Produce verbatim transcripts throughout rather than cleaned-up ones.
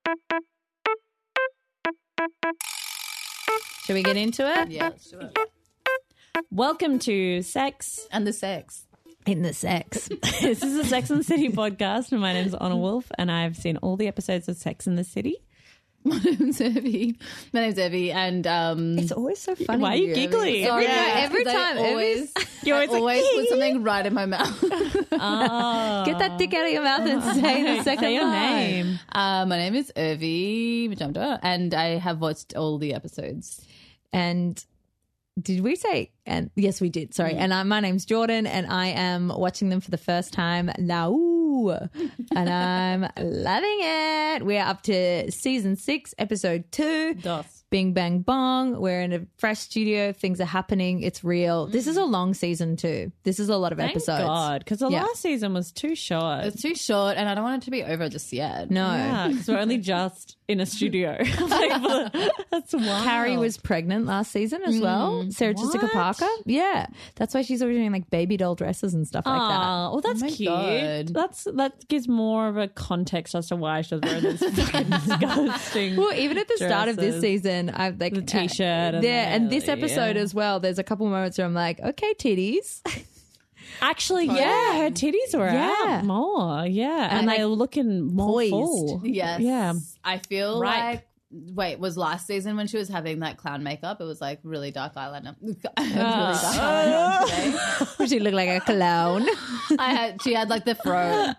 Should we get into it? Yeah, let's do it. Welcome to Sex And the sex. in the Sex. This is a Sex and the City podcast, and my name is Honor Wolf, and I've seen all the episodes of Sex and the City. My name's Evie. My name's Evie, and um, It's always so funny. Why are you, you giggling? Sorry, Yeah. every 'cause I time, always, You're I always like, always put something right in my mouth. Oh. Get that dick out of your mouth and say the second Say your line. name. Uh, my name is Evie Majumdar, and I have watched all the episodes. And did we say? And yes, we did. Sorry. And I, my name's Jordan, and I am watching them for the first time now, and I'm loving it. We're up to season six, episode two. Dos. Bing Bang Bong. We're in a fresh studio. Things are happening. It's real. This is a long season too. This is a lot of Thank episodes. God, because the Yeah. last season was too short. It's too short, and I don't want it to be over just yet. No. Yeah, because we're only just in a studio. Like, that's wild. Carrie was pregnant last season as well. Sarah Jessica What? Parker. Yeah. That's why she's always doing like baby doll dresses and stuff like that. Oh, well, that's Oh my cute. God. That's that gives more of a context as to why she was wearing this fucking disgusting. Well, even at the start of this dresses. season, I've like The t-shirt uh, and yeah, and this the- episode yeah. as well. There's a couple moments where I'm like, okay, titties. Actually, yeah, her titties were Yeah. out more. Yeah, and, And, they like, were looking more poised. full. Yes. Yeah. I feel Right. like. Wait, was last season when she was having that clown makeup? It was like really dark eyeliner. really dark eyeliner on today. She looked like a clown. I had she had like the fro.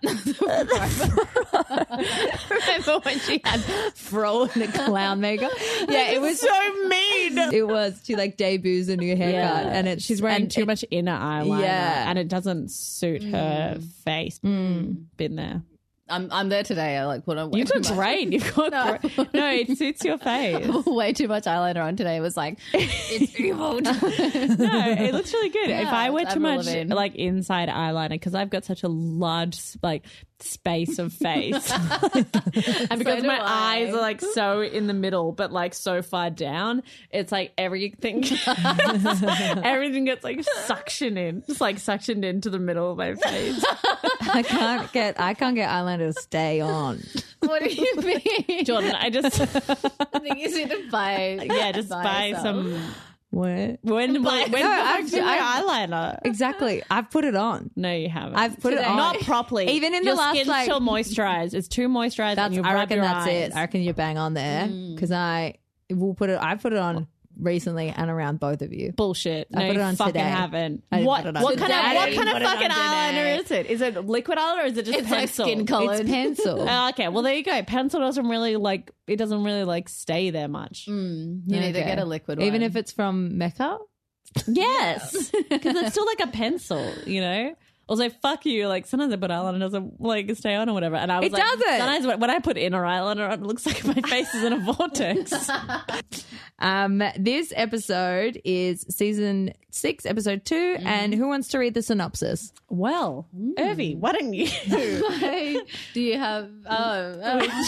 Remember when she had fro and the clown makeup? Yeah, it was so mean. It was. She like debuts a new haircut, Yeah. and it, she's wearing and too it- much inner eyeliner, Yeah. and it doesn't suit her face. Been there. I'm I'm there today. I like put on way You too look much. great. You've got No. great. No, it suits your face. way too much eyeliner on today. It was like it's evil. No, it looks really good. Yeah, if I wear it's too Avril much Lavigne. like inside eyeliner, because I've got such a large like space of face, and because do my I. eyes are like so in the middle, but like so far down, it's like everything, everything gets like suctioned in, just like suctioned into the middle of my face. I can't get. I can't get eyeliner to stay on. What do you mean? Jordan, I just I think you need to buy. yeah, just buy yourself. some. What? When when, when No, I've- do I've- eyeliner? Exactly. I've put it on. No, you haven't. I've put Today. it on. Not properly. Even in your the last, skin's like- still moisturized. It's too moisturized. That's. and you I rub reckon your that's eyes. it. I reckon you're bang on there because I will put it. I put it on recently and around both of you. Bullshit. I No, put it you on fucking today. haven't. I didn't What? put it on What kind of today. what kind of Put it on fucking eyeliner today. is it? Is it liquid eyeliner or is it just It's like pencil? skin colored. It's pencil. Oh, okay, well there you go. Pencil doesn't really like it doesn't really like stay there much. You need to Okay. get a liquid one. Even if it's from Mecca. Yes, because it's still like a pencil, you know. Also, fuck you. Like sometimes I put eyeliner, it doesn't like stay on or whatever. And I was It like, doesn't. sometimes when- when I put inner eyeliner on, it looks like my face is in a vortex. Um, this episode is season six, episode two, and who wants to read the synopsis? Well, Irvi, why don't you? Hey, do you have? Oh,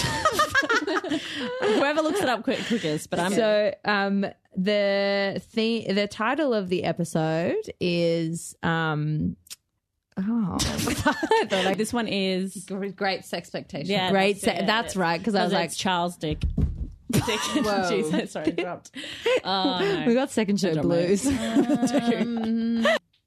oh. Whoever looks it up quick, quickest, but I'm So, um, the the the title of the episode is um, oh, I thought I- this one is great expectation. yeah, great. That's, Se- it. that's right because I was like, it's Charles Dick. Dick. Jesus, sorry, dropped. Oh no. we got second show job, mate. blues.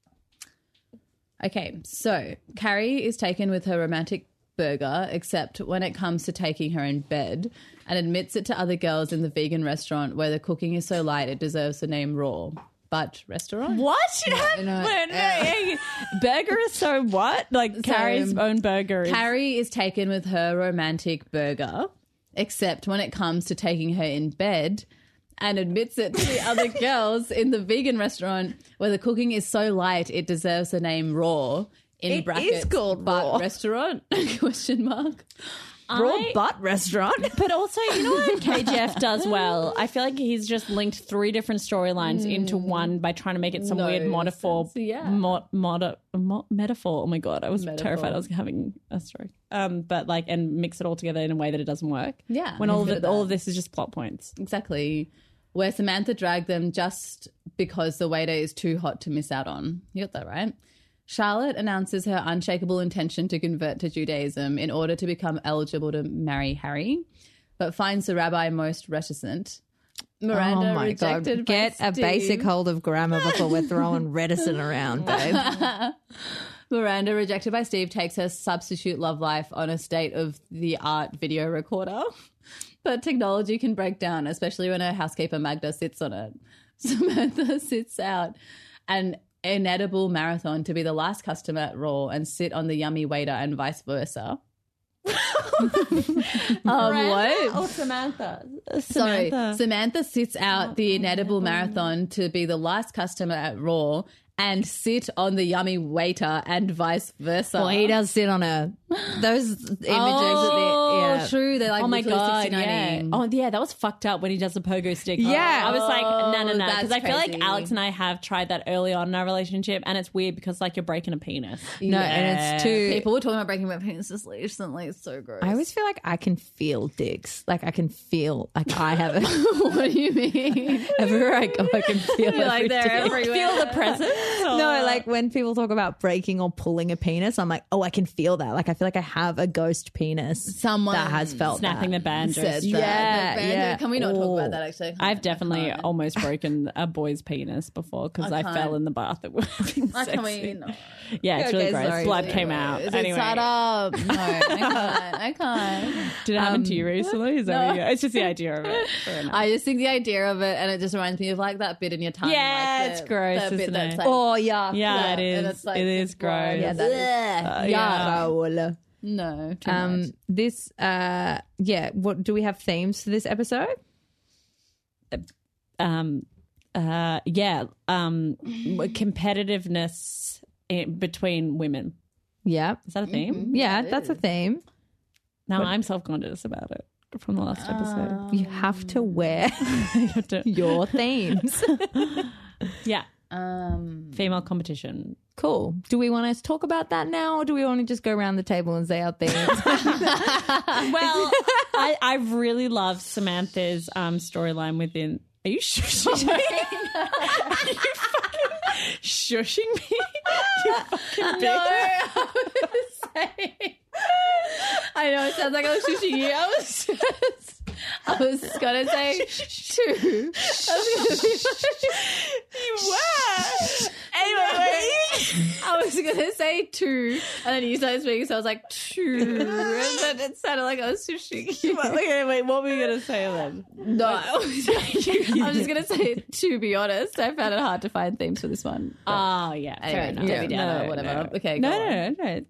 Okay, so Carrie is taken with her romantic burger, except when it comes to taking her in bed, and admits it to other girls in the vegan restaurant where the cooking is so light it deserves the name Raw. But restaurant? What? No, no, no, burger is so what? Like Carrie's own burger is Carrie is taken with her romantic burger, except when it comes to taking her in bed, and admits it to the other girls in the vegan restaurant where the cooking is so light it deserves the name Raw. In It is brackets, called but Raw. restaurant? Question mark. Raw I- butt restaurant. But also, you know what K G F does well? I feel like he's just linked three different storylines into one by trying to make it some No weird metaphor. sense, yeah. Mo- mod- mo- metaphor. Oh my God, I was Metaphor. terrified I was having a stroke. Um, but like, and mix it all together in a way that it doesn't work. Yeah, When I'm all of good it, at that. all of this is just plot points. Exactly. Where Samantha dragged them just because the waiter is too hot to miss out on. You got that right. Charlotte announces her unshakable intention to convert to Judaism in order to become eligible to marry Harry. but finds the rabbi most reticent. Miranda oh my rejected God. by Get a Steve. basic hold of grammar before we're throwing reticent around, babe. Miranda, rejected by Steve, takes her substitute love life on a state-of-the-art video recorder. But technology can break down, especially when her housekeeper Magda sits on it. Samantha sits out an inedible marathon to be the last customer at Raw and sit on the yummy waiter and vice versa. um, what? Oh, Samantha. Sorry, Samantha. Samantha sits out the inedible marathon to be the last customer at Raw and sit on the yummy waiter and vice versa. Well, he does sit on a those images. Oh, that they, yeah. true. They're like Oh my literally God, sixty-nine yeah. ing. Oh, yeah, that was fucked up when he does the pogo stick. Yeah. I was like, no, no, no. that's Because I feel like crazy. Alex and I have tried that early on in our relationship, and it's weird because, like, you're breaking a penis. No, and it's too. People were talking about breaking my penises recently. It's so gross. I always feel like I can feel dicks. Like I can feel like I have it. What do you mean? Everywhere I go, I can feel You're like every they're dick. everywhere. Feel the presence? Or- No, like when people talk about breaking or pulling a penis, I'm like, oh, I can feel that. Like I feel like I have a ghost penis. Someone that has felt snapping that. the banjos. said that. Yeah, The band- yeah. Can we not talk Oh. about that actually? I've definitely can't. almost broken a boy's penis before because I I, can't. fell in the bath at work. having I sex. can't wait. No. Yeah, it's really Okay, gross. sorry. Blood came out. Is Anyway, it shut up? No, I can't. I can't. did it happen to Um, you recently? Is that no. what you, it's just the idea of it. Fair enough. I just think the idea of it, and it just reminds me of like that bit in your tongue. Yeah, like it's the, gross, The bit isn't that's it? like, Oh yeah, yeah, it and is. it's like it the is blood. gross. yeah, that is. Uh, yeah. yeah. Raul. no, too Um, much. this, uh, yeah. What do we have themes for this episode? um uh yeah um competitiveness in, between women. Yeah, Is that a theme? yeah, it that's a is. theme. No, I'm self-conscious about it from the last episode. You have to wear You have to- your themes. yeah, Um, female competition. Cool. Do we want to talk about that now, or do we want to just go around the table and say our themes? Well, I, I really love Samantha's um, storyline within. Are you shushing me? Are you fucking shushing me? You fucking no, bitch. I was saying. I know it sounds like I was shushing you. I was just, I was gonna say two. I was gonna be You were. Anyway, wait. I was gonna say two, and then you started speaking, so I was like two, and then it sounded like I was shushing you. Okay, wait, what were you going to say then? No, I was, I'm just gonna say to be honest, I found it hard to find themes for this one. But Oh, yeah, fair anyway, enough. Debbie Downer, No, whatever. no. Okay, No, go no, on. no, no.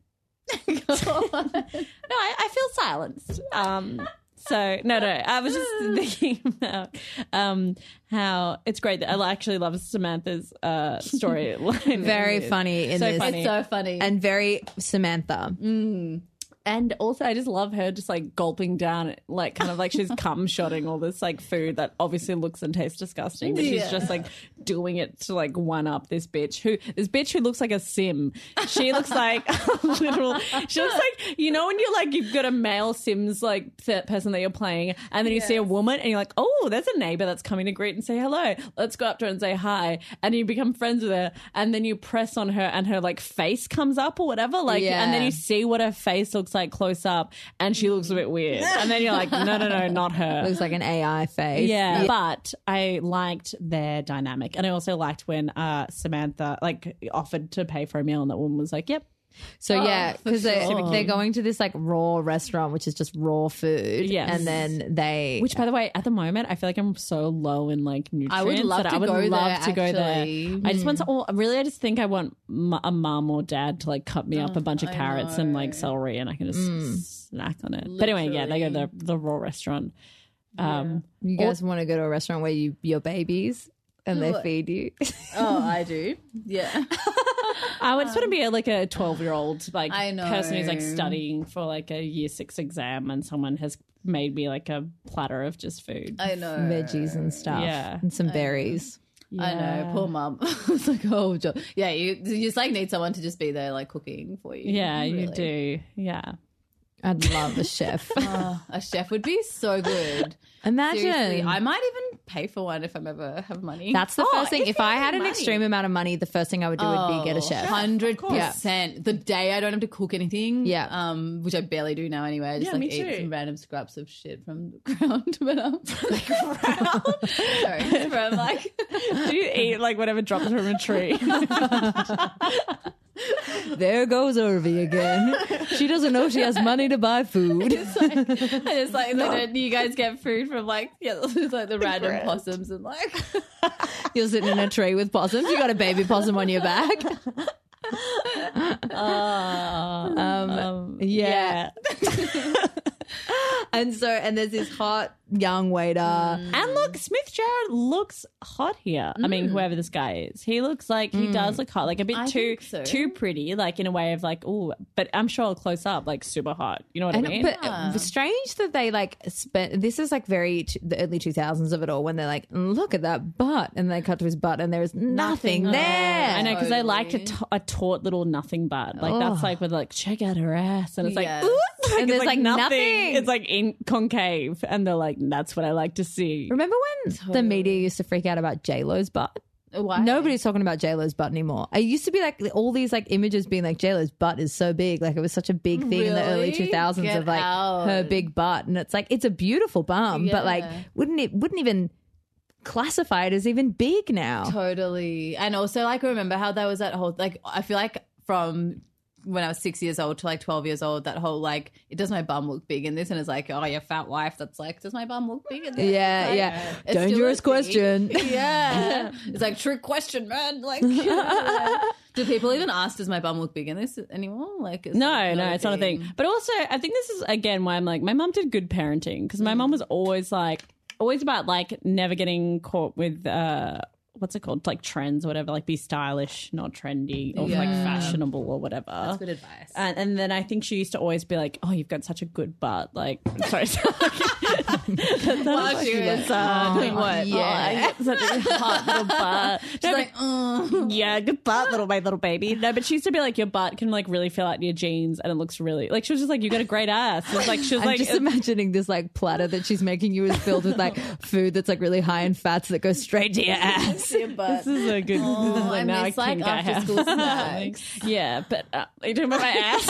No, I, I feel silenced. Um, so no, no. I was just thinking about um, how it's great that I actually love Samantha's uh, storyline. Very It's funny in so this. funny. It's so funny. And very Samantha. And also, I just love her just like gulping down, like kind of like she's cum shotting all this like food that obviously looks and tastes disgusting, but Yeah. she's just like doing it to like one up this bitch who this bitch who looks like a sim. She looks like a literal. She looks like, you know when you're like you've got a male Sims like th- person that you're playing, and then you see a woman and you're like, oh, there's a neighbor that's coming to greet and say hello. Let's go up to her and say hi, and you become friends with her, and then you press on her and her like face comes up or whatever, like, and then Yeah. you see what her face looks like close up, and she looks a bit weird, and then you're like, no, no, no, not her. Looks like an A I face. Yeah, but I liked their dynamic, and I also liked when uh, Samantha like offered to pay for a meal, and that woman was like, "Yep." So yeah, for because they, sure. they're going to this like raw restaurant, which is just raw food. Yes. And then they. Which, by the way, at the moment, I feel like I'm so low in like nutrients. I would love that to I would go love there, to go actually. there. I just want to. Oh, really, I just think I want m- a mum or dad to like cut me up a bunch of I carrots and like know. celery, and I can just snack on it. But anyway, yeah, they go to the, the raw restaurant. Um, you guys want to go to a restaurant where you your babies and they What? feed you. Oh, I do. Yeah. I would just want to be a, like a twelve year old like I know. person who's like studying for like a year six exam, and someone has made me like a platter of just food. I know. Veggies and stuff. Yeah. And some berries. I know, poor mum. It's like, oh, jo- yeah, you, you just like need someone to just be there, like cooking for you. Yeah, you really. do. Yeah. I'd love a chef. Oh, a chef would be so good. Imagine. Seriously, I might even pay for one if I ever have money. That's the Oh, first thing. if If you I have had an money. extreme amount of money, the first thing I would do would be get a chef. Hundred percent. The day I don't have to cook anything, Yeah. um, which I barely do now anyway. I just Yeah, like me eat too. some random scraps of shit from the ground, but um, ground. Sorry, from like Do you eat like whatever drops from a tree? There goes Irvi again. She doesn't know she has money to buy food. it's like, and it's like no. You guys get food from like yeah, it's like the random ground. possums and like You're sitting in a tree with possums. You got a baby possum on your back. um, Um, yeah. And so, and there's this hot young waiter. And look, Smith Jarrett looks hot here. I mean, whoever this guy is, he looks like he does look hot, like a bit I too think so. too pretty, like in a way of like, oh, but I'm sure close up, like super hot. You know what And, I mean? but uh, strange that they like spent. This is like very t- the early two thousands of it all, when they're like, look at that butt, and they cut to his butt, and there is nothing, Nothing. there. I know, because I Totally. like a, t- a taut little nothing butt. Like that's like with like check out her ass, and it's like, Yes. ooh, like, And it's there's, like, nothing. It's like in concave, and they're like, that's what I like to see. Remember when the media used to freak out about J Lo's butt? why? Nobody's talking about J Lo's butt anymore. It used to be like all these like images being like J Lo's butt is so big, like it was such a big thing in the early Really? two thousands Get of like out. her big butt, and it's like it's a beautiful bum, but like Yeah. wouldn't it wouldn't even classify it as even big now. Totally. And also, like, I remember how there was that whole, like, I feel like from when I was six years old to like twelve years old, that whole, like, it does my bum look big in this? And it's like, oh, your fat wife, that's like, does my bum look big in this? Yeah, Like, yeah. it's still Dangerous a thing. question. Yeah. It's like, trick question, man. Like, do people even ask, does my bum look big in this anymore? Like, it's No, like no, it's not a thing. But also, I think this is, again, why I'm like, my mum did good parenting, because my mum was always like, always about like never getting caught with, uh, what's it called? Like trends or whatever, like be stylish, not trendy, or like Yeah. fashionable or whatever. That's good advice. And, and then I think she used to always be like, oh, you've got such a good butt. Like, sorry, sorry. While she was uh, doing what? Yeah, Oh, such a hot little butt. She's No, like, but- oh. yeah, good butt, little my little baby. No, but she used to be like, your butt can like really fill out your jeans, and it looks really like she was just like, you got a great ass. It was like she was I'm like, just imagining this like platter that she's making you is filled with like food that's like really high in fats that goes straight to your ass. Your butt. this is a good. this is I like, now miss, I like, think I after have. school snacks. Yeah, but uh, are you talking about my ass?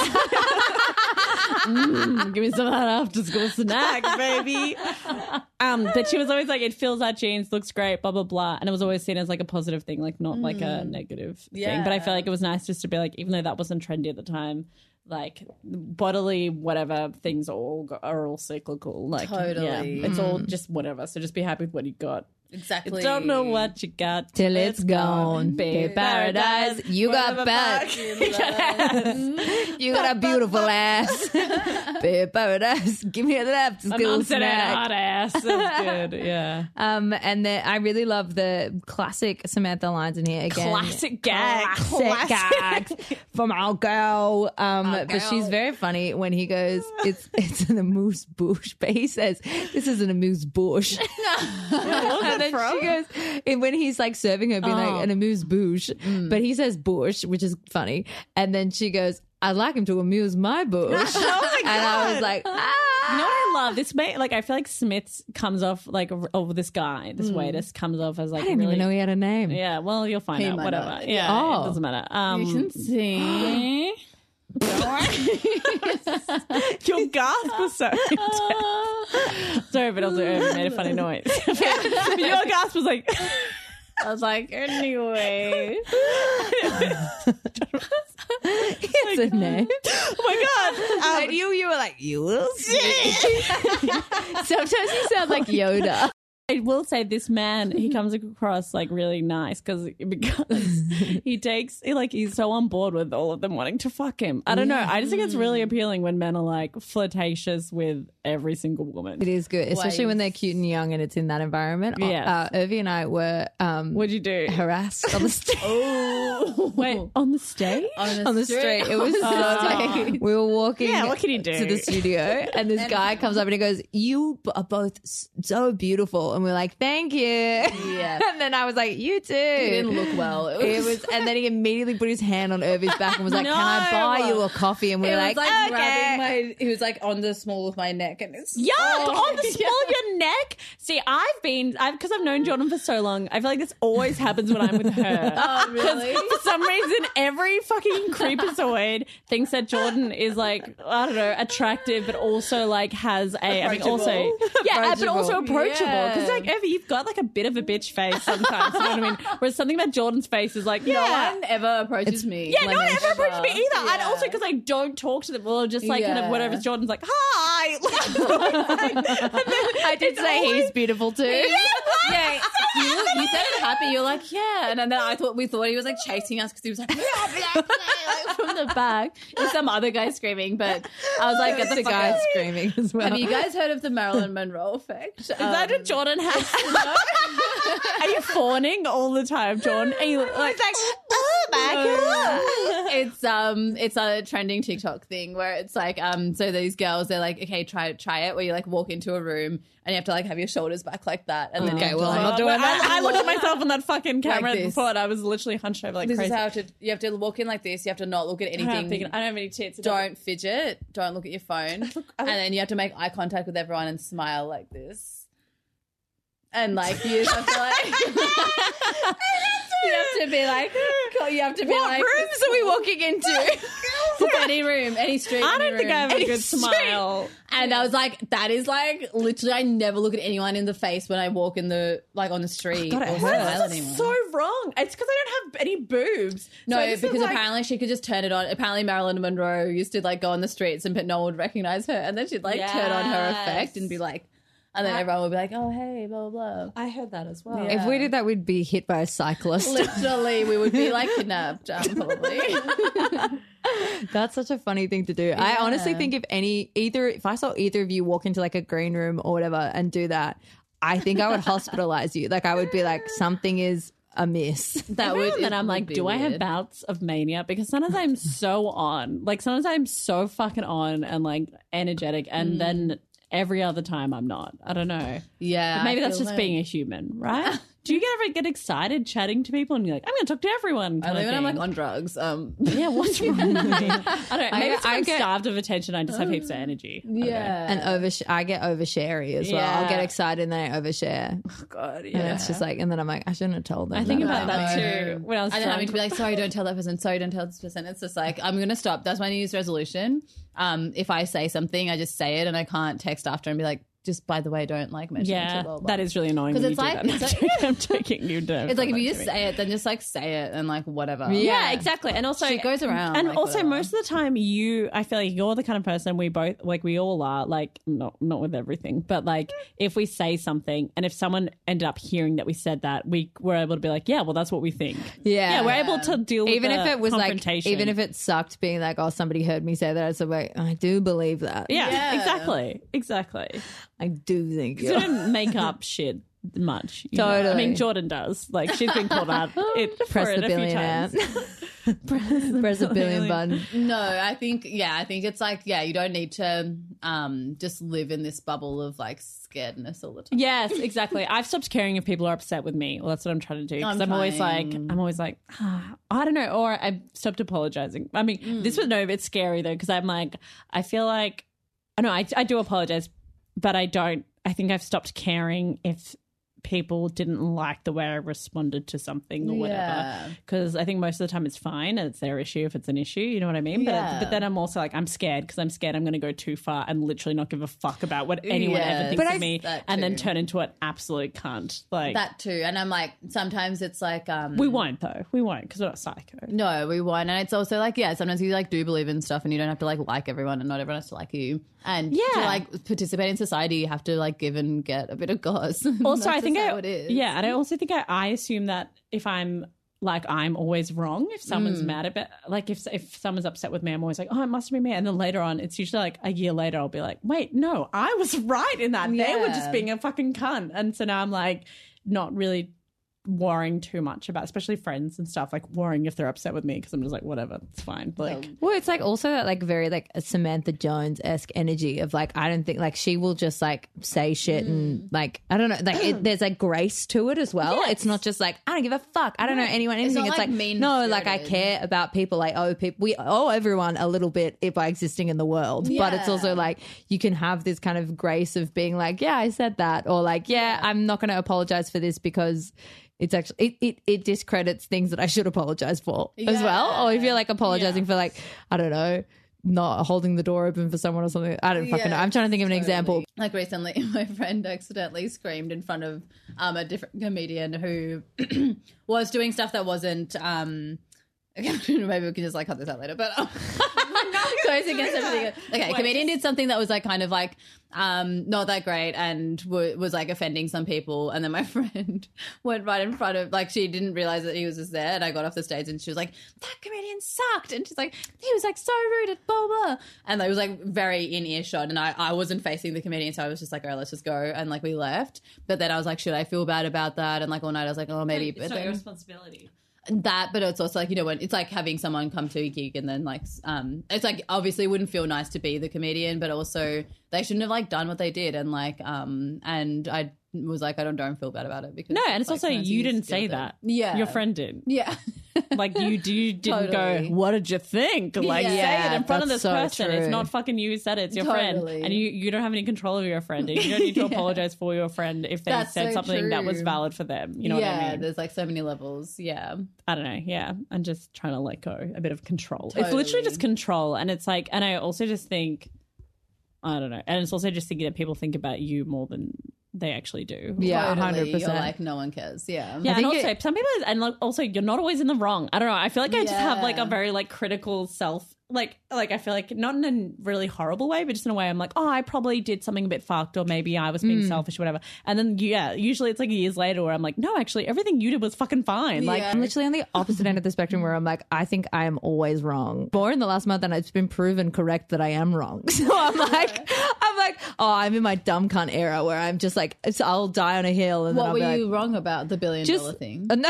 Mm, give me some of that after school snack, baby. Um, but she was always like, it fills out jeans, looks great, blah blah blah, and it was always seen as like a positive thing, like not like a negative thing. But I feel like it was nice just to be like, even though that wasn't trendy at the time, like bodily whatever things are all go- are all cyclical. Like, Totally. yeah, it's all just whatever. So just be happy with what you got. Exactly. Don't know what you got Till it's gone. Baby Baby paradise. You got back. You got a beautiful ass. Baby paradise. Give me a left My school mom said I had a snack. hot ass. That's good. Yeah. Um, and the, I really love the classic Samantha lines in here again. Classic gag. Classic gags from our girl. Um, Our but she's girl. very funny when he goes, "It's it's an amuse bush," but he says, "This is an amuse bush." And then she goes, and when he's like serving her, being like an amuse bush, but he says bush, which is funny. And then she goes, "I'd like him to amuse my bush." Oh my And I was God. like, ah. You know what I love? This may like I feel like Smith's comes off like over this guy, this waiter comes off as like I didn't really. even know he had a name. Yeah, well, you'll find He out. might Whatever. not. Yeah, Oh. it doesn't matter. Um, You can see. your gasp was so intense. Sorry, but also Irving made a funny noise. Your gasp was like. I was like, anyway. It's a name. Oh my god! Um, And you, you were like, you will see. Sometimes you sound like Yoda. I will say this man, he comes across like really nice because because he takes he, like he's so on board with all of them wanting to fuck him. I don't know. I just think it's really appealing when men are like flirtatious with every single woman. It is good, especially Waves. when they're cute and young and it's in that environment. Yes. Uh, Irvi and I were um, What'd you do? harassed on the street. Oh. Wait, on the stage? on the street. It was Oh. we were walking Yeah, what can you do? to the studio and this guy comes up and he goes, "You b- are both s- so beautiful." and we were like, thank you. Yeah. And then I was like, you too. He didn't look well. It was, It was, and then he immediately put his hand on Irvy's back and was like, No. "Can I buy you a coffee?" And we He were was like, like "Okay." grabbing my. He was like on the small of my neck, and it's Yuck! Oh, on the small of your neck. See, I've been, I've because I've known Jordan for so long. I feel like this always happens when I'm with her. Oh, really? For some reason, every fucking creepazoid thinks that Jordan is like, I don't know, attractive, but also like has a, I mean, also, yeah, but also approachable. Because Yeah. like, Evie, you've got like a bit of a bitch face sometimes. You know what I mean? Whereas something about Jordan's face is like, yeah. No one ever approaches me. Yeah, no like, one ever approached me either. And Yeah. also because I don't talk to them. Well, just like kind of Yeah. whatever. Jordan's like, hi. I did It's say always- he's beautiful too. Yeah, you, you said it happy. You're like, yeah, and then I thought we thought he was like chasing us because he was like, blah, blah, blah, like from the back. There's some other guy screaming, but I was like, get the the fuck guy out. screaming as well. Have you guys heard of the Marilyn Monroe effect? Is that what Jordan has? Are you fawning all the time, Jordan? Are you like, oh my god? It's um it's a trending TikTok thing where it's like um so these girls they're like, okay, try try it, where you like walk into a room and you have to like have your shoulders back like that, and then you Okay, have to, well, like, I'm not doing I, that. I looked at myself on that fucking camera Like this. before, and I was literally hunched over like This crazy. is how to you have to walk in like this. You have to not look at I don't, have anything. big- I don't have any tits. It doesn't- Don't fidget. Don't look at your phone. And then you have to make eye contact with everyone and smile like this. And like you just have to like you have to be like you have to be what like rooms are we walking into? just any room, any street. I any don't think room. I have a Any good street. smile. And I was like, that is like literally I never look at anyone in the face when I walk in the like on the street God, it or hurts. smile This at is anyone. so wrong. It's because I don't have any boobs. No, So this is because like- apparently she could just turn it on. Apparently Marilyn Monroe used to like go on the streets and but no one would recognize her, and then she'd like turn on her Yes. effect and be like, and then everyone would be like, oh hey, blah blah blah. I heard that as well. Yeah. If we did that, we'd be hit by a cyclist. Literally, we would be like kidnapped, um, probably. That's such a funny thing to do. I honestly think if any either if I saw either of you walk into like a green room or whatever and do that, I think I would hospitalize you. Like I would be like, something is amiss. That Every would. now and then it I'm would like, be do I have weird. bouts of mania? Because sometimes I'm so on. Like sometimes I'm so fucking on and like energetic, and then every other time I'm not. I don't know. Yeah, But maybe I that's feel just like- being a human, right? Do you ever get excited chatting to people and you're like, I'm going to talk to everyone? kind Only of when I'm like thing? on drugs. Um, yeah, what's wrong with me? I don't know. I Maybe get- it's I I'm get- starved of attention. I just have heaps of energy. I don't know. yeah, And over, I get oversharey as well. I'll Yeah. get excited and then I overshare. God, And yeah. it's just like, and then I'm like, I shouldn't have told them. I think that about that know. too. When I was and then having drunk. to be like, sorry, don't tell that person. Sorry, don't tell this person. It's just like, I'm going to stop. That's my New Year's resolution. Um, if I say something, I just say it, and I can't text after and be like, just by the way, don't like mention it. yeah, to blah, blah. that is really annoying. 'Cause when it's you like- do that. it's I'm joking. I'm joking. You don't. It's like if you that just to me. say it, then just like say it and like whatever. Yeah. Yeah, exactly. And also Shit goes around, And like, also whatever. most of the time you I feel like you're the kind of person we both like we all are, like not not with everything, but like if we say something and if someone ended up hearing that we said that, we were able to be like, yeah, well that's what we think. Yeah. Yeah, we're able to deal with Even the if it was like, confrontation. even if it sucked being like, oh, somebody heard me say that, it's like, I do believe that. yeah, Yeah. exactly. Exactly. I do think You you're don't make up shit much. you know? Totally. I mean Jordan does. Like she's been called out it, for press it the a few billionaire. times. Press a billion button. No, I think yeah, I think it's like yeah, you don't need to um just live in this bubble of like scaredness all the time. Yes, exactly. I've stopped caring if people are upset with me. Well, that's what I'm trying to do. Because I'm I'm, always like, trying. I'm always like, ah, I don't know. Or I've stopped apologizing. I mean, Mm. this was no, it's scary though, because I'm like, I feel like, I know, I, I do apologize, but I don't, I think I've stopped caring if people didn't like the way I responded to something or whatever. Yeah. Because I think most of the time it's fine and it's their issue if it's an issue. You know what I mean? But Yeah. but then I'm also like, I'm scared because I'm scared I'm going to go too far and literally not give a fuck about what anyone Yeah, ever thinks But of I- me that and then too. turn into an absolute cunt. Like, That too. And I'm like sometimes it's like um we won't though. We won't because we're not psycho. No, we won't. And it's also like, yeah, sometimes you like do believe in stuff and you don't have to like like everyone and not everyone has to like you. And Yeah. to like participate in society, you have to like give and get a bit of goss. Also, That's I think just I, how it is. yeah, and I also think I, I assume that if I'm like I'm always wrong if someone's Mm. mad about like if if someone's upset with me, I'm always like, oh, it must be me. And then later on, it's usually like a year later, I'll be like, wait, no, I was right in that. They were just Yeah. being a fucking cunt. And so now I'm like not really worrying too much about, especially friends and stuff, like worrying if they're upset with me because I'm just like, whatever, it's fine. Like, Well, it's like also that like very like a Samantha Jones-esque energy of like, I don't think like she will just like say shit and like, I don't know, like it, there's like grace to it as well. Yes. It's not just like, I don't give a fuck. I don't know anyone, anything. not, It's like, like, mean no, like I spirited. care about people. Like, oh, people, we owe everyone a little bit by existing in the world. But it's also Yeah. like, you can have this kind of grace of being like, yeah, I said that. Or like, yeah, I'm not going to apologize for this because it's actually it, it it discredits things that I should apologize for as well. Or if you're like apologizing Yeah. for like, I don't know, not holding the door open for someone or something. I don't fucking know. I'm trying to think of an example. Like recently, my friend accidentally screamed in front of um, a different comedian who was doing stuff that wasn't. Um, maybe we can just like cut this out later, but um, goes against everything. Okay, Wait. comedian did something that was like kind of like um, not that great and w- was like offending some people. And then my friend went right in front of, like, she didn't realize that he was just there. And I got off the stage and she was like, "That comedian sucked." And she's like, "He was like so rude at blah blah." And I was like very in earshot, and I, I wasn't facing the comedian, so I was just like, "All right, let's just go." And like we left. But then I was like, should I feel bad about that? And like all night I was like, oh, maybe. it's But not your then, responsibility. that, but it's also like, you know, when it's like having someone come to a gig and then like, um, it's like obviously it wouldn't feel nice to be the comedian, but also they shouldn't have like done what they did, and like, um, and I was like, I don't don't feel bad about it because No, and it's like, also sometimes you just didn't deal say with it. that. Yeah, Your friend did. Yeah, Like you, you didn't Totally. go, "What did you think?" Like say Yeah, it in front of that's this so person. It's true. not fucking you who said it. It's your friend, Totally. and you you don't have any control over your friend. And you don't need to Yeah. apologize for your friend if they That's said so something that was true. valid for them. You know yeah. what I mean? There's like so many levels. Yeah, I don't know. Yeah, I'm just trying to let go a bit of control. It's Totally. literally just control, and it's like, and I also just think, I don't know, and it's also just thinking that people think about you more than they actually do. Yeah, totally. one hundred percent. You're like, no one cares. Yeah, Yeah, and think also it- some people, and like also you're not always in the wrong. I don't know. I feel like I just have like a Yeah. very like critical self. Like, like I feel like not in a really horrible way, but just in a way I'm like, oh, I probably did something a bit fucked, or maybe I was being Mm. selfish, or whatever. And then yeah, usually it's like years later where I'm like, no, actually everything you did was fucking fine. Like, Yeah. I'm literally on the opposite end of the spectrum where I'm like, I think I am always wrong. More in the last month, and it's been proven correct that I am wrong. So I'm like, I'm like, oh, I'm in my dumb cunt era where I'm just like, it's, I'll die on a hill. And then what I'll were be like, you wrong about the billion Just- dollar thing? No.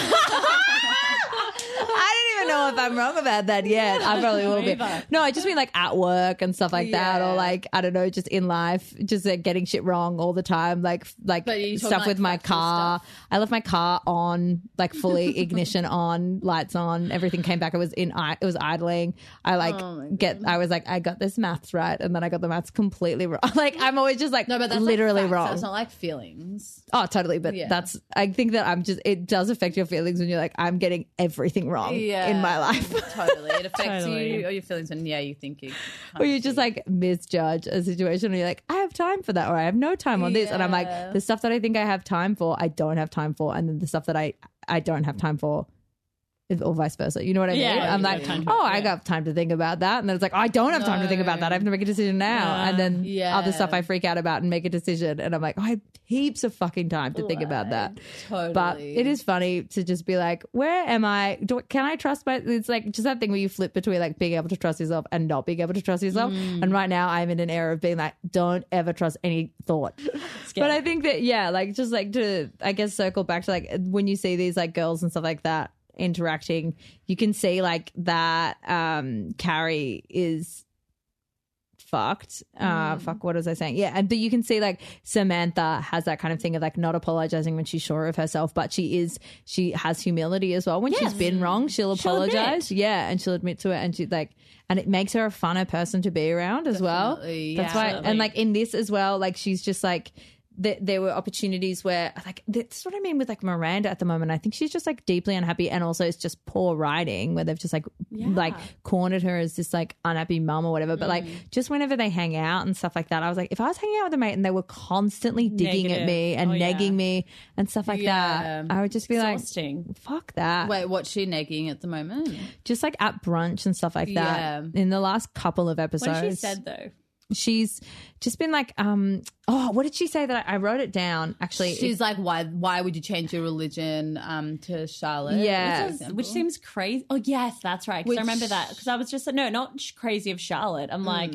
I don't even know if I'm wrong about that yet. I probably will be. Either. No, I just mean like at work and stuff like that, or Yeah. like I don't know, just in life, just like getting shit wrong all the time, like like But you talking, stuff like, with my factual car. stuff? I left my car on, like fully ignition on, lights on, everything came back. It was in, I it was idling. I like Oh my get. I was like, I got this maths right, and then I got the maths completely wrong. Like I'm always just like No, but that's literally like facts. wrong. That's not like feelings. Oh, totally. But Yeah. that's, I think that I'm just, it does affect your feelings when you're like, I'm getting everything wrong Yeah, in my life. Totally, it affects Totally. you or your feelings when yeah, you think you. Or you just like misjudge a situation and you're like, I have time for that, or I have no time on this. And I'm like, Yeah. the stuff that I think I have time for, I don't have time for. And then the stuff that I, I don't have time for, is- or vice versa. You know what I Yeah, mean? you I'm don't like, have time for oh, it, I yeah. got time to think about that. And then it's like, I don't have time to think about that. I have to make a decision now. Yeah. And then Yeah. other stuff I freak out about and make a decision. And I'm like, oh, I have heaps of fucking time to think about that. Totally. But it is funny to just be like, where am I? Do, can I trust my? It's like just that thing where you flip between like being able to trust yourself and not being able to trust yourself. Mm. And right now I'm in an era of being like, don't ever trust any thought. But I think that, yeah, like just like to, I guess, circle back to like when you see these like girls and stuff like that interacting, you can see like that um Carrie is fucked. Uh, fuck, what was I saying? Yeah, and but you can see like Samantha has that kind of thing of like not apologizing when she's sure of herself, but she is she has humility as well. When she's been wrong, she'll She'll apologize. admit. Yeah, and she'll admit to it, and she like, and it makes her a funner person to be around as well. Definitely, That's yeah. why, Absolutely. and like in this as well, like she's just like. Th- there were opportunities where like that's what I mean with like Miranda at the moment. I think she's just like deeply unhappy, and also it's just poor writing where they've just like like cornered her as this like unhappy mum or whatever. But like just whenever they hang out and stuff like that, I was like, if I was hanging out with a mate and they were constantly digging at Negative. me and Oh, yeah. negging me and stuff like Yeah. that, I would just be like, exhausting. fuck that. Wait, what's she negging at the moment? Just like at brunch and stuff like that. Yeah. In the last couple of episodes, What she said though. she's just been like, um, oh, what did she say that I, I wrote it down? Actually, She's like, why? Why would you change your religion um, to Charlotte? Yeah. for example? Which seems crazy. Oh yes, that's right. Because Which- I remember that. Because I was just no, not sh- crazy of Charlotte. I'm like,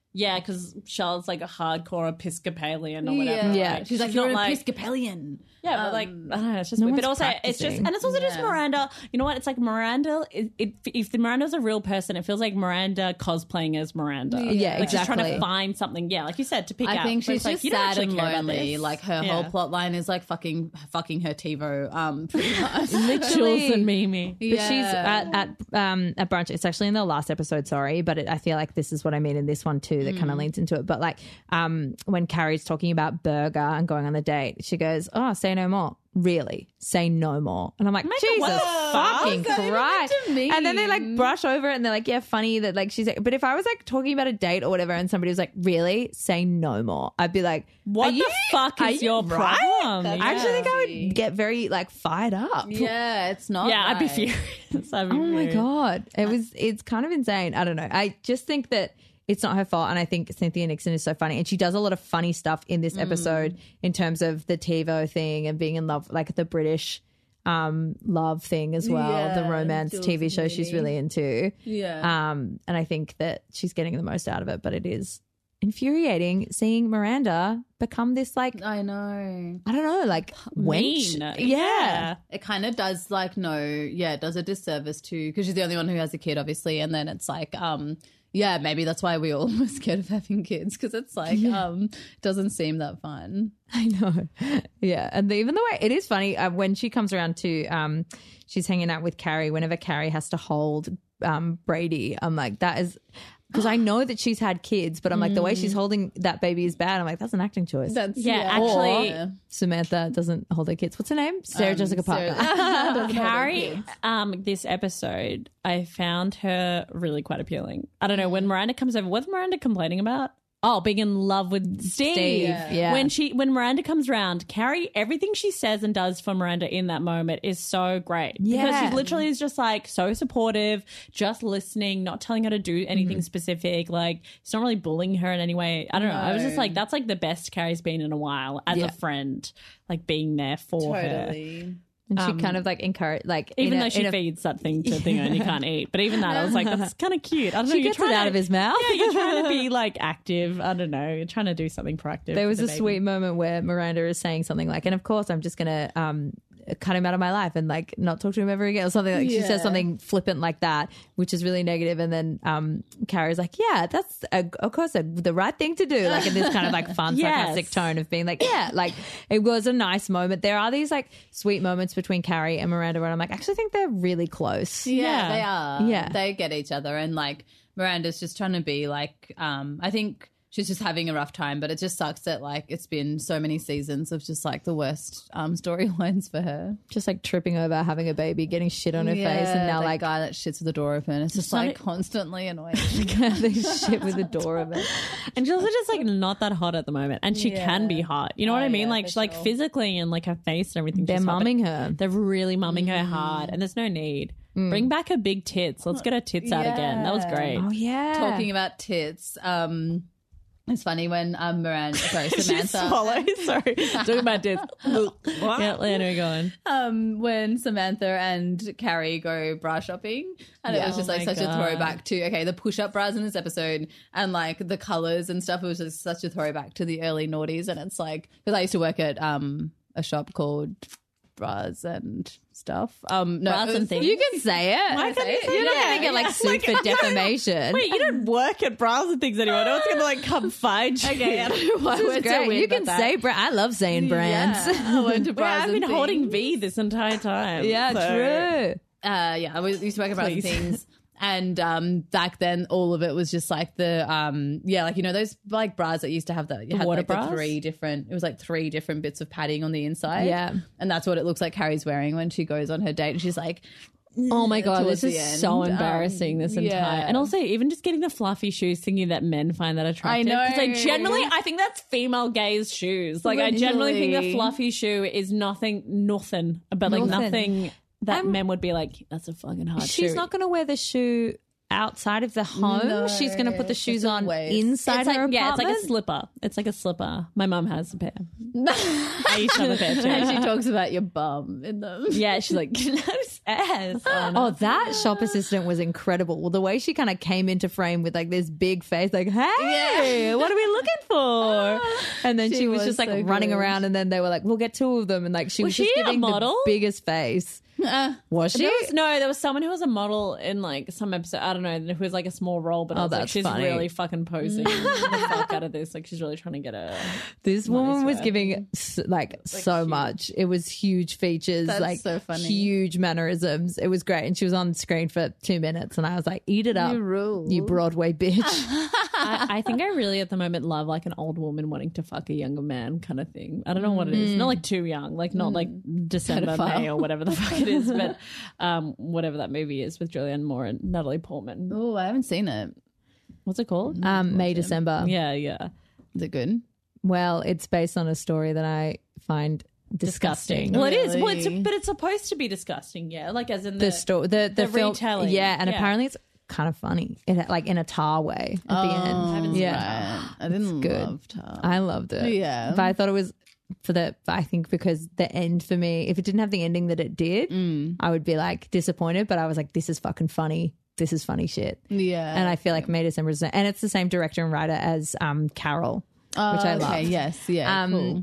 Yeah, because Charlotte's like a hardcore Episcopalian or whatever. Yeah, Like, she's like, not you're an Episcopalian. Yeah, but like, I don't know, it's just weird. But one's also, it's just, practicing. and it's also just Yeah. Miranda. You know what? It's like Miranda. It, it, if the Miranda's a real person, it feels like Miranda cosplaying as Miranda. Yeah, like she's trying exactly. to find something. Yeah, like you said, to pick I out. think But she's it's like, just you don't sad actually and care about lonely. this. Like her Yeah. whole plot line is like fucking fucking her TiVo, um, pretty much. Jules and Mimi. But she's at at um at brunch. It's actually in the last episode, sorry, but it, I feel like this is what I mean in this one too. That kind of leans into it. But like um when Carrie's talking about Burger and going on the date, she goes, "Oh, say no more." Really, say no more. And I'm like, Jesus what the fuck? fucking What's that even Christ. meant to And then they like mean? brush over it and they're like, yeah, funny that like she's like, but if I was like talking about a date or whatever and somebody was like, really, say no more, I'd be like, What are the you, fuck are is you your right? problem? That's I actually think I crazy. would get very like fired up. Yeah, it's not. Yeah, I'd be right. furious. I'd be Oh my furious. god, it was it's kind of insane. I don't know. I just think that it's not her fault, and I think Cynthia Nixon is so funny, and she does a lot of funny stuff in this episode in terms of the TiVo thing and being in love, like the British um love thing as well, Yeah, the romance Jules T V and show she's Mimi. really into. Yeah. Um, and I think that she's getting the most out of it, but it is infuriating seeing Miranda become this like I know. I don't know, like wench. Mean. Yeah. It kind of does like no, yeah, it does a disservice too because she's the only one who has a kid, obviously, and then it's like, um, yeah, maybe that's why we all were scared of having kids because it's like, um, it doesn't seem that fun. I know. Yeah. And the, even the way it is funny uh, when she comes around to, um, she's hanging out with Carrie. Whenever Carrie has to hold um, Brady, I'm like, that is because I know that she's had kids, but I'm like, the way she's holding that baby is bad. I'm like, that's an acting choice. That's Yeah, actually, Or Samantha doesn't hold her kids. What's her name? Sarah Um, Jessica Parker. Sarah- Carrie, um, this episode, I found her really quite appealing. I don't know, when Miranda comes over, what's Miranda complaining about? Oh, being in love with Steve. Steve, Yeah. yeah. When she when Miranda comes around, Carrie, everything she says and does for Miranda in that moment is so great. Because Yeah. she literally is just like so supportive, just listening, not telling her to do anything specific. Like, it's not really bullying her in any way. I don't know. I was just No. like, that's like the best Carrie's been in a while as Yeah. a friend, like being there for her. Totally. And she Um, kind of like encourage, like Even in a- though she in a- feeds that thing to Thingo and he can't eat. But even that, I was like, that's kind of cute. I don't know. she you're gets trying it out to- of his mouth. Yeah, you're trying to be like active. I don't know. You're trying to do something proactive. There was for a the baby. sweet moment where Miranda is saying something like, and of course I'm just going to um, cut him out of my life and like not talk to him ever again or something. Like she says Yeah. something flippant like that, which is really negative. And then um, Carrie's like, yeah, that's a, of course a, the right thing to do. Like in this kind of like fun, Yes. sarcastic tone of being like, yeah, like it was a nice moment. There are these like sweet moments between Carrie and Miranda where I'm like, I actually think they're really close. Yeah, Yeah. they are. Yeah. They get each other. And like Miranda's just trying to be like, um, I think she's just having a rough time, but it just sucks that like it's been so many seasons of just like the worst um, storylines for her. Just like tripping over, having a baby, getting shit on her face, and now that like guy that shits with the door open. It's just not like a- constantly annoying. they shit with the door of it. And she's also just like not that hot at the moment. And she Yeah. can be hot. You know what Oh, I mean? yeah, like, for she's like sure. physically and like her face and everything. They're she's hot, but mumming her. They're really mumming her hard. And there's no need. Bring back her big tits. Let's get her tits out again. That was Yeah. great. Oh yeah. Talking about tits, um, it's funny when um, Miranda, sorry, She Samantha. swallowed. Sorry. Talking about tits. Yeah, Lana, go on. um, when Samantha and Carrie go bra shopping, and it Yeah. was just Oh like my such God. a throwback to okay the push-up bras in this episode and like the colors and stuff. It was just such a throwback to the early noughties, and it's like because I used to work at um a shop called Bras and Stuff. Um, no, Bras it was- and Things? You can say it. Why can't you say You're not it? going to get like Yeah. sued for defamation. Wait, you don't work at bras and things anymore. No one's going to like come find you. Okay, I don't know why This we're is so great. weird You about can that. say brand. I love saying brands. Yeah, I went to Well, Bras I've and been holding Things. V this entire time. Yeah, so- true. Uh, yeah, I was used to work at Bras and Please. Things. And um, back then, all of it was just like the um, yeah, like you know those like bras that used to have the, you had water like the bras? three different. It was like three different bits of padding on the inside. Yeah. and that's what it looks like Carrie's wearing when she goes on her date. And she's like, Oh my god, towards this the is end. so Um, embarrassing. this entire, yeah. and also even just getting the fluffy shoes, thinking that men find that attractive. know. because I generally, I think that's female gays shoes. Like I generally think the Literally. fluffy shoe is nothing, nothing, but like Nothing. nothing that I'm- men would be like, that's a fucking hard shoe. She's not going to wear the shoe outside of the home. No, She's going to put the it's shoes just a on waste. inside It's like, her apartment. yeah, it's like a slipper. It's like a slipper. My mum has a pair. I used to have a pair too. she talks about your bum in them. Yeah, she's like, nice ass. Oh, no. Oh, that shop assistant was incredible. Well, the way she kind of came into frame with like this big face, like, hey, Yeah. what are we looking for? And then she, She was, was just like so running good. around, and then they were like, we'll get two of them. And like she was, Was just she a giving model? the biggest face. Uh, Was she? There was, no, there was someone who was a model in like some episode. I don't know, who was like a small role, but Oh, I was like, that's she's funny. really fucking posing the fuck out of this. Like, she's really trying to get a. This woman was worth. giving s- like, so huge. much. It was huge features, That's like so funny. huge mannerisms. It was great. And she was on screen for two minutes, and I was like, eat it up, You rule. you Broadway bitch. I, I think I really at the moment love like an old woman wanting to fuck a younger man kind of thing. I don't know what it is. Not like too young, like not like December, Pedophile. May or whatever the fuck it is, but um, whatever that movie is with Julianne Moore and Natalie Portman. Oh, I haven't seen it. What's it called? um, May, December. yeah, yeah. Is it good? Well, it's based on a story that I find disgusting. Well, it is. Well, it's, Really? but it's supposed to be disgusting. Yeah, like as in the, The story, the the, the film, retelling. yeah, and Yeah. apparently it's kind of funny, it, like in a tar way at the I haven't end. seen Yeah, it. I didn't good. love Tar. I loved it. Yeah. But I thought it was for the, I think because the end for me, if it didn't have the ending that it did, Mm. I would be like disappointed, but I was like, this is fucking funny. This is funny shit. Yeah. And I feel like May December is, and it's the same director and writer as um, Carol, oh, which I okay. loved. Yes. Yeah. Um, cool.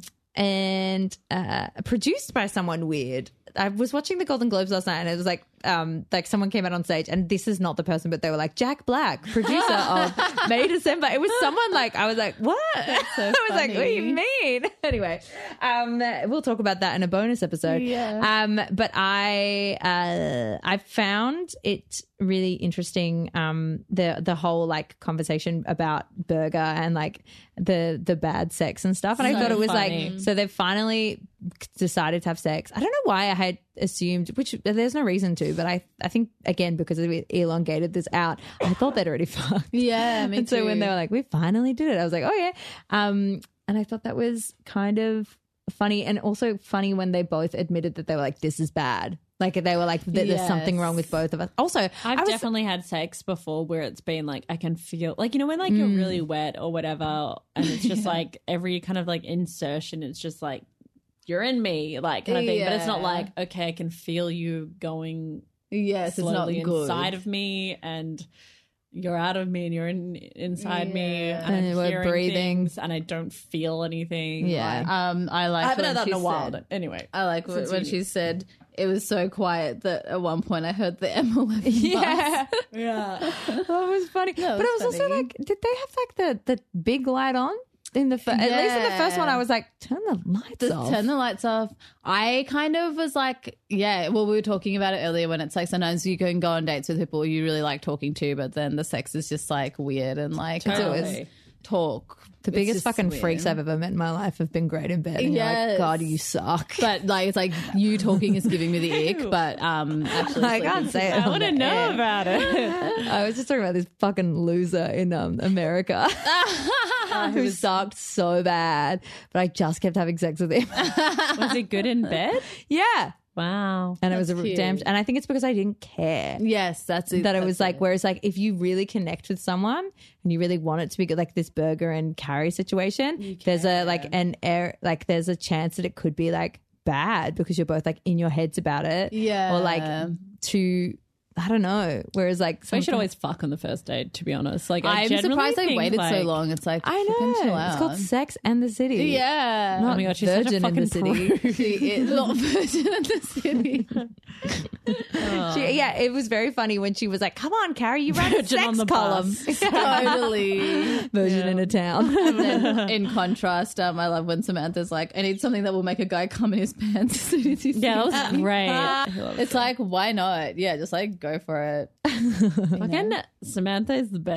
and uh, produced by someone weird. I was watching the Golden Globes last night, and it was like, um, like someone came out on stage, and this is not the person, but they were like, Jack Black, producer of May December. It was someone like, I was like, what? so I was like, what do you funny. mean? Anyway, um, we'll talk about that in a bonus episode. Yeah. Um, but I, uh, I found it really interesting. Um, the the whole like conversation about Burger and like the the bad sex and stuff, and I So thought it was funny. like, so they've finally decided to have sex. I don't know why I had assumed, which there's no reason to, but I I think again because we elongated this out, I thought they'd already fucked. Yeah. Me And so too. when they were like, we finally did it, I was like, oh yeah. Um, and I thought that was kind of funny, and also funny when they both admitted that they were like, this is bad. Like they were like, "There- there's something Yes. wrong with both of us. Also, I've I was, definitely had sex before where it's been like I can feel like you know when like you're really wet or whatever, and it's just like every kind of like insertion, it's just like you're in me, like kind of thing. But it's not Yeah. like okay, I can feel you going yes, it's not slowly good. inside of me, and you're out of me, and you're in inside me, Yeah. and, And I'm we're hearing breathing. things, and I don't feel anything. Yeah. like, Um, I like. I haven't when had that she in a while. said- Anyway, I like when, Since when you- she said it was so quiet that at one point I heard the M eleven yeah, yeah. that was funny. That but it was was also funny. like, did they have like the the big light on in the fir- at least in the first one? I was like, turn the lights Just off. turn the lights off. I kind of was like, yeah, well, we were talking about it earlier when it's like sometimes you can go on dates with people you really like talking to, but then the sex is just like weird and like it's always Totally. talk. the It's biggest just fucking weird. freaks I've ever met in my life have been great in bed. And you're like, Yes. God, you suck. But like it's like you talking is giving me the ick, but um actually I sleeping can't say it. I on want to the know air. about it. I was just talking about this fucking loser in um, America who sucked so bad, but I just kept having sex with him. Was it good in bed? yeah. Wow. And it was a That's cute. damn, and I think it's because I didn't care. Yes, that's it. That it that's was like, whereas like if you really connect with someone and you really want it to be good, like this Burger and Carrie situation, there's a like an air, like there's a chance that it could be like bad because you're both like in your heads about it. Yeah. Or like too, I don't know. Whereas like, We should sometimes- always fuck on the first date, to be honest. Like, I I'm generally surprised they think, waited so like- long. It's like I fucking chill know. It's out. called Sex and the City. Yeah. Not Oh my God, she's such a Virgin in the fucking City. She is not virgin in the city. She, yeah, it was very funny when she was like, "Come on, Carrie, you write a Virgin sex on the column." bus. Totally. Virgin in a town. And then in contrast, um, I love when Samantha's like, I need something that will make a guy come in his pants as soon as he sees Yeah, that was me." great. It's like, why not? Yeah, just like go for it. Fucking Samantha is the best.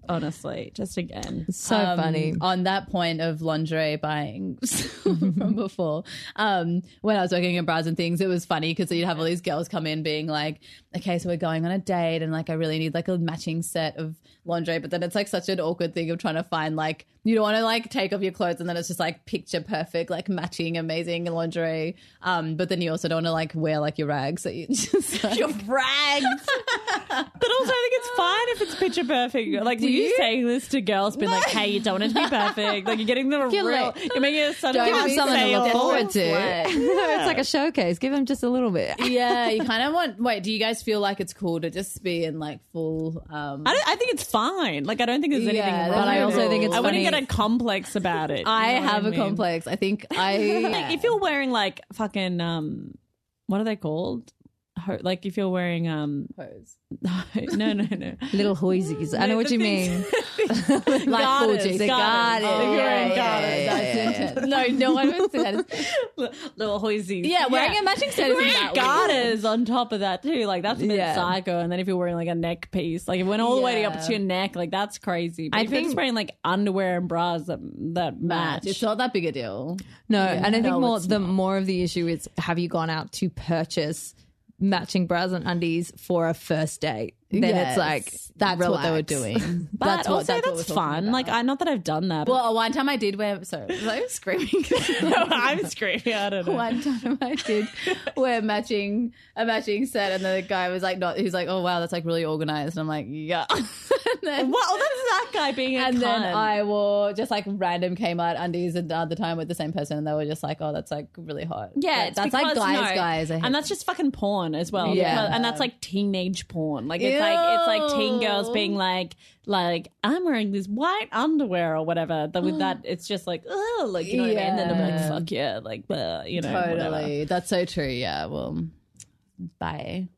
honestly. Just again. So Um, funny. On that point of lingerie buying from before, um, when I was working in bras and things, it was funny because you'd have all these girls come in being like, okay, so we're going on a date and like I really need like a matching set of lingerie, but then it's like such an awkward thing of trying to find like, you don't want to like take off your clothes and then it's just like picture perfect, like matching amazing lingerie. Um, but then you also don't want to like wear like your rags. So you just like, Your rags. But also, I think it's fine if it's picture perfect. Like, were you, you? saying this to girls, being like, "Hey, you don't want it to be perfect. Like, you're getting the Give real. it- You're making it suddenly Give them be something to so look forward to. flat. It's like a showcase. Give them just a little bit. yeah, you kind of want. Wait, do you guys feel like it's cool to just be in like full? Um, I, don't, I think it's fine. Like, I don't think there's anything Yeah, wrong. but I with also it. think it's I wouldn't funny- get a complex about it. I You know what have a mean? complex. I think I. Like, if you're wearing like fucking um, what are they called? Ho- Like if you're wearing um, Pose. no, no, no. Little hoisies. I know The what you mean. things- Like garters, full cheeks. The garters. garters. If you're wearing Yeah, garters, yeah, that's yeah, intense. No, no one would say that. Is, Little hoisies. yeah, wearing a matching set isn't Wearing that weird. garters on top of that too, like that's a bit Yeah. psycho. And then if you're wearing like a neck piece, like it went all the way Yeah. up to your neck, like that's crazy. But I if you're just think- wearing like underwear and bras that that match, Match. It's not that big a deal. No, and I think No, more it's the not. more of the issue is have you gone out to purchase matching bras and undies for a first date? Then Yes. it's like That's what they were relax. doing. but that's what, also that's, what that's we're talking fun. about. Like I not that I've done that. well, one time I did wear. Sorry, was I screaming? no, I'm screaming. I don't know. One time I did wear matching a matching set, and the guy was like, "Not." He's like, "Oh wow, that's like really organized." And I'm like, "Yeah." and then, What? Oh, that's that guy being a and then cunt. I wore just like random Kmart undies at the other time with the same person, and they were just like, "Oh, that's like really hot." Yeah, But it's that's like because, guys, no, guys, I hate and that's just fucking porn as well. Yeah. because- and that's like teenage porn. Like it's like it's like teen girls Ew. being like, like I'm wearing this white underwear or whatever. But with that, it's just like, oh, like you know what I mean. And then they're Yeah. like, fuck yeah, like uh, you know, totally. whatever. That's so true. Yeah. Well, bye.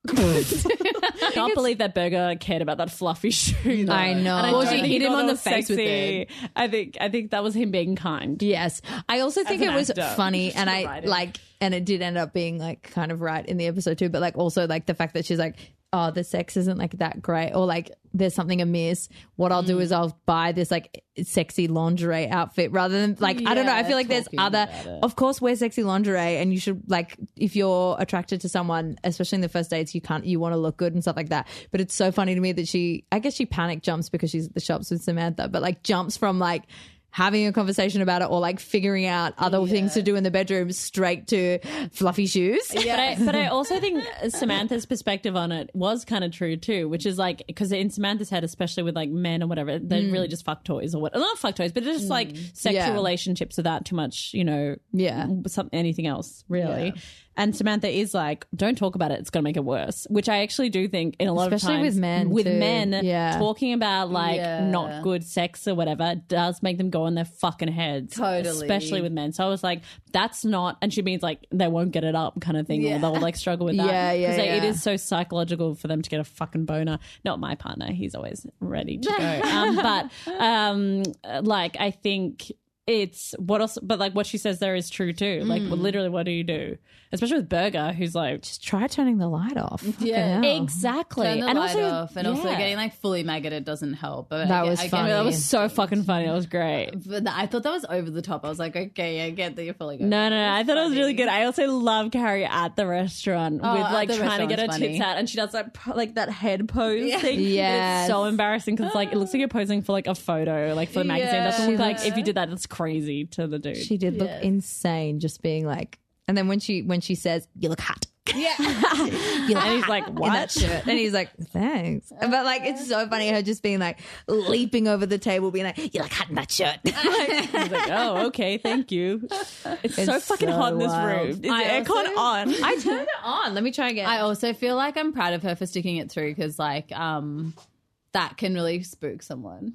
Can't believe that Burger cared about that fluffy shoe. though. I know. And I Well, don't she think hit he him thought on it the was face with sexy. I think I think that was him being kind. Yes. I also think an it was actor. funny and Just I writing. like and it did end up being like kind of right in the episode too, but like also like the fact that she's like, oh, the sex isn't like that great or like there's something amiss. What I'll do is I'll buy this like sexy lingerie outfit rather than like I don't know. I Yeah, feel like there's talking other about it. of course wear sexy lingerie and you should like if you're attracted to someone, especially in the first dates, you can't you want to look good and stuff like that. But it's so funny to me that she I guess she panic jumps because she's at the shops with Samantha, but like jumps from like having a conversation about it or like figuring out other things to do in the bedroom straight to fluffy shoes. But I, but I also think Samantha's perspective on it was kind of true too, which is like because in Samantha's head, especially with like men or whatever, they're really just fuck toys or what, not fuck toys, but just like sexual Yeah. relationships without too much, you know, Yeah. some anything else really. And Samantha is like, don't talk about it; it's going to make it worse. Which I actually do think in a lot Especially of times with men, with too. men, Yeah. talking about like Yeah. not good sex or whatever does make them go on their fucking heads. Totally. Especially with men. So I was like, that's not, and she means like they won't get it up kind of thing, Yeah. or they'll like struggle with that. Yeah, yeah, Because it yeah. is so psychological for them to get a fucking boner. Not my partner; he's always ready to go. um, but um, like I think. It's what else, but like what she says there is true too. Like, well, literally, what do you do? Especially with Burger, who's like, Just try turning the light off. Fucking Yeah. hell. exactly, Turn the and light also, off, and also yeah. getting like fully maggoted doesn't help. But That I, was I, funny. that was so fucking funny. That was great. But I thought that was over the top. I was like, okay, I get that you're fully going. No, no, no. I thought it was really good. I also love Carrie at the restaurant Oh, with at like the trying to get her restaurant's tits funny. out, and she does that po- like that head pose Yeah. thing. Yes. It's so embarrassing because like it looks like you're posing for like a photo, like for the magazine. It doesn't look Yeah. like if you did that, it's crazy to the dude. She did look Yes. insane just being like and then when she when she says, you look hot. Yeah. You look And he's hot like, in "What?" that shirt. And he's like, thanks. But like it's so funny her just being like leaping over the table, being like, you look hot in that shirt. He's like, oh, okay, thank you. It's, so It's fucking so hot in this wild. room. Is the I aircon also- on? I turned it on. Let me try again. I also feel like I'm proud of her for sticking it through because, like, um, that can really spook someone.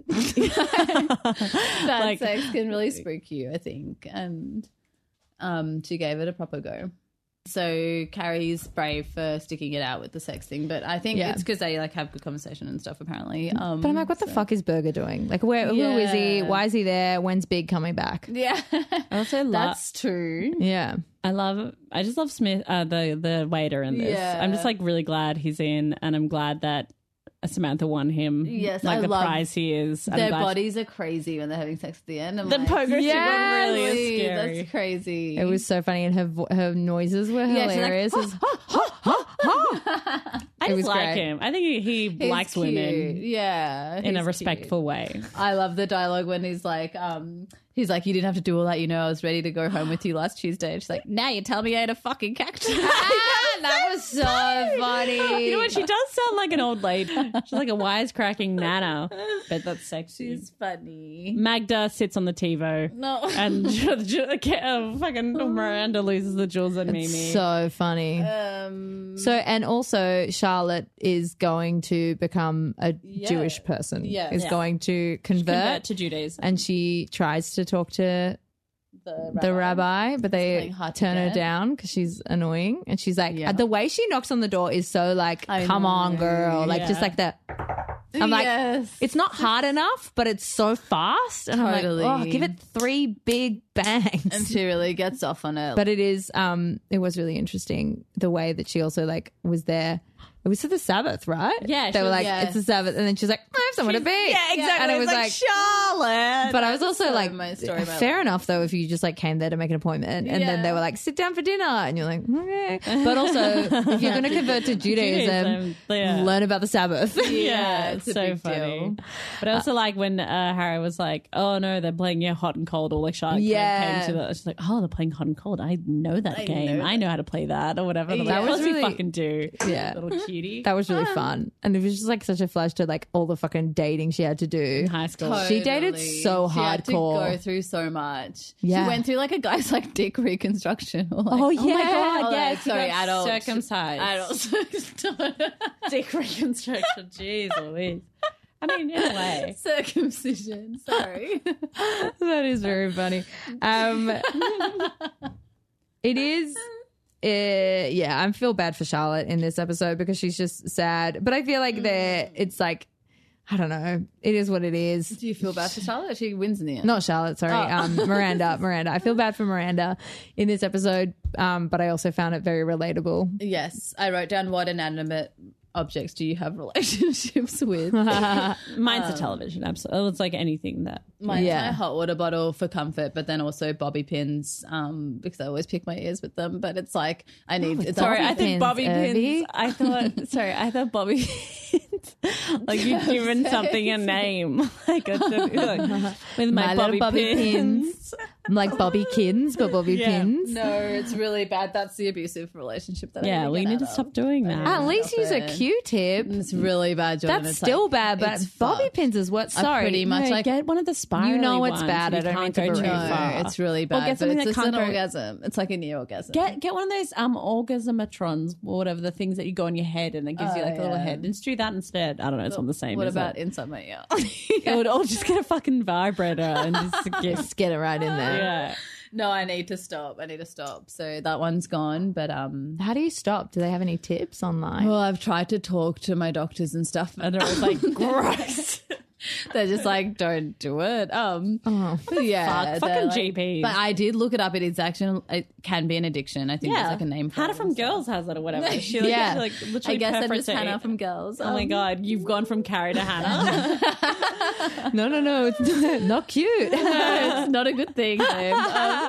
Bad Like- sex can really spook you, I think. And um, she gave it a proper go. So Carrie's brave for sticking it out with the sex thing, but I think Yeah. it's because they like have good conversation and stuff. Apparently, um, but I'm like, what the fuck is Burger doing? Like, where who is he? Yeah. Why is he there? When's Big coming back? Yeah, I also love. that's true. Yeah. I love. I just love Smith, uh, the the waiter in this. Yeah. I'm just like really glad he's in, and I'm glad that Samantha won him. Yes, like I the love prize he is. I'm Their glad- bodies are crazy when they're having sex at the end. I'm The like, poker yes, shit really is scary. That's crazy. It was so funny, and her vo- her noises were Yeah, she's like, hilarious. It was- I It just was like great. him. I think he, he He's likes cute. women Yeah, in a he's respectful way. cute. I love the dialogue when he's like, um, he's like, you didn't have to do all that. You know, I was ready to go home with you last Tuesday. And she's like, now you tell me I ate a fucking cactus. that was so funny. You know what? She does sound like an old lady. She's like a wisecracking nana, but that's sexy. She's funny. Magda sits on the TiVo. No. And Ju- Ju- uh, fucking Miranda loses the Jules and Mimi. So funny. Um, So, and also Charlotte is going to become a Jewish person. Yeah. Is Yeah. going to convert, Convert to Judaism. and she tries to talk to the the rabbi, but they playing hard to turn her get. down because she's annoying. And she's like, Yeah. the way she knocks on the door is so like, I come on, know. girl. Like, Yeah. just like that. I'm like, yes. it's not hard enough, but it's so fast. And Totally. I'm like, oh, give it three big bangs. And she really gets off on it. But it is, um, it was really interesting the way that she also like was there. It was for the Sabbath, right? Yeah, They she were was- like, yeah. it's the Sabbath. And then she's like, I have somewhere to be. Yeah, exactly. And it was like, Charlotte. but I was also so like, my story about fair enough though, if you just like came there to make an appointment and then they Yeah. were like, sit down for dinner. And you're like, okay. But also, if you're going to convert to Judaism, Judaism, yeah. learn about the Sabbath. Yeah, it's it's a so big funny. deal. But I also like when uh, Harry was like, "Oh no, they're playing yeah hot and cold," or like Charlotte Yeah. kind of came to the. She's like, "Oh, they're playing hot and cold. I know that I game. know I know how to play that or whatever." And I'm That like, was "Of course really- we fucking do." Yeah. Little cutie. That was really fun. And it was just like such a flash to like all the fucking dating she had to do. in high school. She dated Totally. so She had to hardcore. go through so much. Yeah. She went through like a guy's like dick reconstruction. Or, like, Oh, yeah. my God, Oh, yes, like, he sorry, got adult circumcised. Adult Dick reconstruction. Jeez Louise. I mean, in a way. circumcision. Sorry. That is very funny. Um, it is. Uh, yeah, I feel bad for Charlotte in this episode because she's just sad. But I feel like there, it's like, I don't know. It is what it is. Do you feel bad for Charlotte? She wins in the end. Not Charlotte, sorry. Oh. Um, Miranda. Miranda. I feel bad for Miranda in this episode, um, but I also found it very relatable. Yes, I wrote down what inanimate objects do you have relationships with? Mine's a television. Absolutely. It's like anything that. Mine's Yeah. my hot water bottle for comfort, but then also bobby pins um, because I always pick my ears with them. But it's like I need. it's Sorry, Bobby I think pins, Bobby Irby. pins. I thought. Sorry, I thought Bobby pins. Like you've given something a name. Like, a, like with my, My little Bobby, Bobby pins. I'm like Bobby Kins, but Bobby Yeah. Pins. No, it's really bad. That's the abusive relationship that I Yeah, need we get need to out stop of. doing that. At least Stop use a it. Q-tip. It's really bad, Jordan. That's It's still like- bad, but it's Bobby fucked. Pins is what. I Sorry, pretty much No, like get one of the spirally You know it's ones. bad. I You don't can't mean to go too berate no, far. it's really Or bad. get but something it's that just can't an go- orgasm. It's like a near orgasm. Get get one of those um orgasmatrons or whatever, the things that you go on your head and it gives Oh, you like a little yeah. head. And just do that instead. I don't know, it's not the same. What is about it? inside my ear? It would all just get a fucking vibrator and just get just get it right in there. yeah. No, I need to stop. I need to stop. So that one's gone. But um, How do you stop? Do they have any tips online? well, I've tried to talk to my doctors and stuff, and they're always like, "Gross." They're just like, "Don't do it." Um, Oh. yeah, fuck? they're Fucking like- G Ps. But I did look it up. It is actually it can be an addiction. I think there's like a name for Hannah it. from and stuff. Girls has it or whatever. She like, Yeah. she, like literally I guess I'm preference just to Hannah eat. from Girls. Oh my Um, god, you've gone from Carrie to Hannah. No, no, no. It's not, not cute. it's not a good thing. Babe. Um,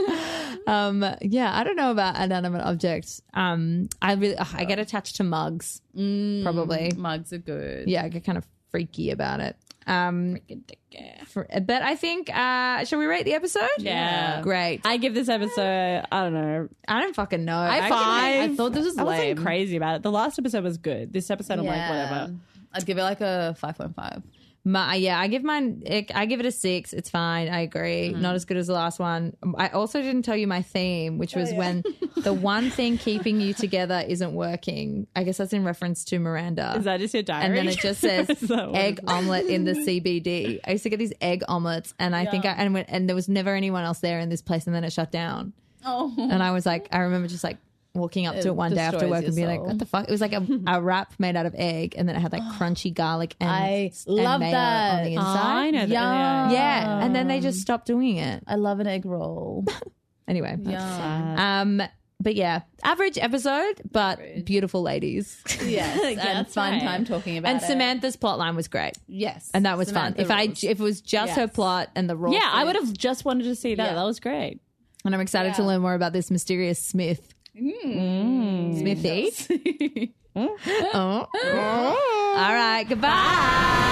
um, yeah, I don't know about inanimate objects. Um, I really, ugh, I get attached to mugs. Probably. mugs are good. Yeah, I get kind of freaky about it. Um, for, but I think, uh, shall we rate the episode? Yeah. Great. I give this episode, I don't know, I don't fucking know. I Actually, five. I thought this was I wasn't lame. crazy about it. The last episode was good. This episode, I'm like, whatever. I'd give it like a five point five. My, yeah, I give mine. I give it a six. It's fine. I agree. Not as good as the last one. I also didn't tell you my theme, which was when the one thing keeping you together isn't working. I guess that's in reference to Miranda. Is that just your diary? And then it just says Is that what egg it is? omelet in the C B D. I used to get these egg omelets, and I think I and when, and there was never anyone else there in this place, and then it shut down. Oh, And I was like, I remember just like walking up to It it one day after destroys work your and being like, soul. what the fuck? It was like a, a wrap made out of egg, and then it had like crunchy garlic and, I and love mayo that. on the Oh, inside. I know that. Yum. Yeah. Yeah, and then they just stopped doing it. I love an egg roll. Anyway, Yeah. um, but yeah, average episode, but beautiful ladies. Yes, and that's fun right. time talking about And it. Samantha's plotline was great. Yes, And that was Samantha fun. If I rules. if it was just her Yes. plot and the raw Yeah, I footage- would have just wanted to see that. Yeah. That was great. And I'm excited to Yeah. learn more about this mysterious Smith. Mm. Smithy. oh. All right. Goodbye.